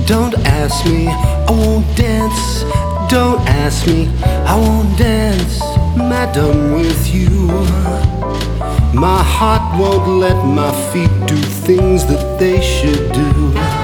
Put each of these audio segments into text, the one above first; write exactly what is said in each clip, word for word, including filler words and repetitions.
Don't ask me, I won't dance. Don't ask me, I won't dance. Madam, with you, my heart won't let my feet do things that they should do.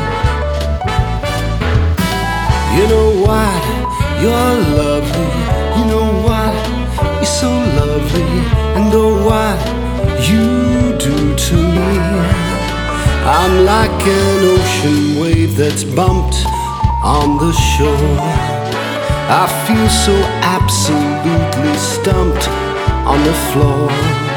You know what? You're lovely. You know what? You're so lovely. And oh, what you do to me. I'm like an ocean wave that's bumped on the shore. I feel so absolutely stumped on the floor.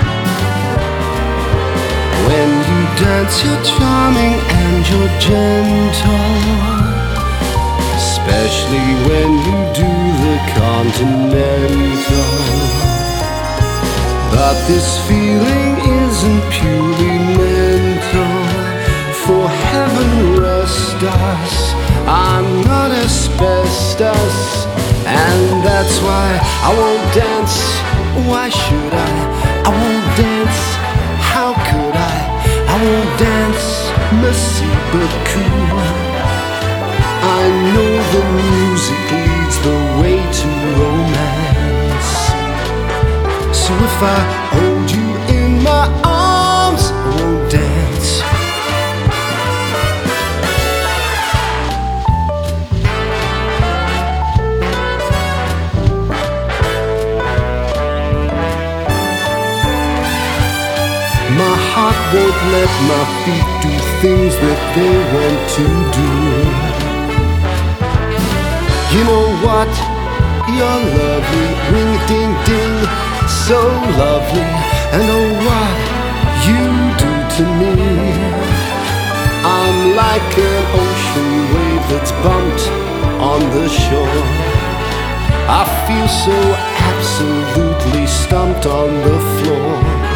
When you dance, you're charming and you're gentle, especially when you do the continental. But this feeling isn't purely mental. For heaven rest us, I'm not asbestos. And that's why I won't dance. Why should I? I won't dance. How could I? I won't dance. Merci beaucoup. I know the music leads the way to romance. So if I hold you in my arms, I won't dance. My heart won't let my feet do things that they want to do. You know what? You're lovely, ring-a-ding-ding, so lovely. And oh, what you do to me. I'm like an ocean wave that's bumped on the shore. I feel so absolutely stumped on the floor.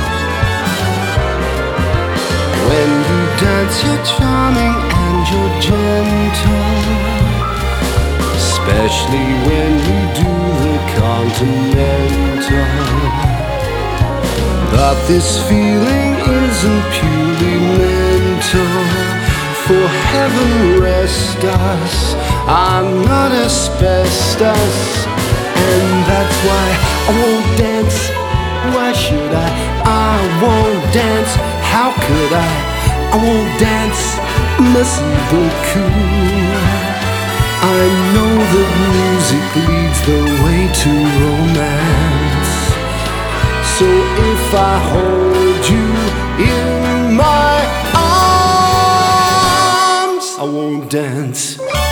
When you dance, you're charming and you're gentle, especially when you do the continental. But this feeling isn't purely mental. For heaven rest us, I'm not asbestos. And that's why I won't dance. Why should I? I won't dance. How could I? I won't dance. Merci beaucoup. I know that music leads the way to romance. So if I hold you in my arms, I won't dance.